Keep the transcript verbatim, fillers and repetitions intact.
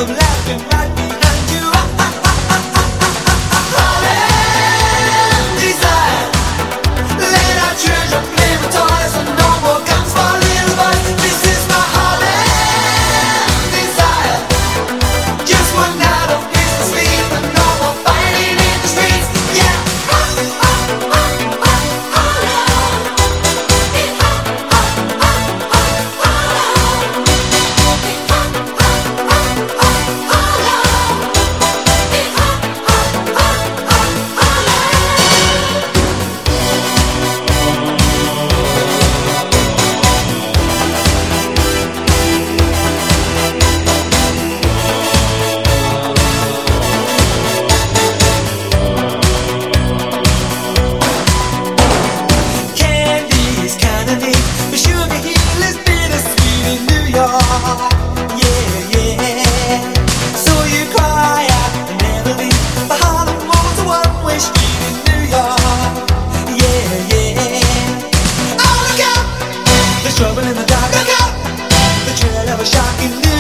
of laughing right behind you. Ah, ah, ah, ah, ah, ah, ah, ah. Harlem desire. Let our children play with toys and no more guns for little boys. This is my Harlem desire. Just one night of peace and sleep and no more fighting in the streets. Yeah. Ah, ah, ah, ah, Harlem. Eh, ah, ah, ah, ah, Harlem. Eh, ah, ah, ah, ah, Harlem. Eh, ah, ah, ah, ah, Harlem. Candy is kinda neat, but Sugar Hill is bittersweet in New York. Yeah, yeah. So you cry out and never leave. The Harlem Road's a one-way street in New York. Yeah, yeah. Oh, look out! There's trouble in the dark. Look out! The trail of a shark in New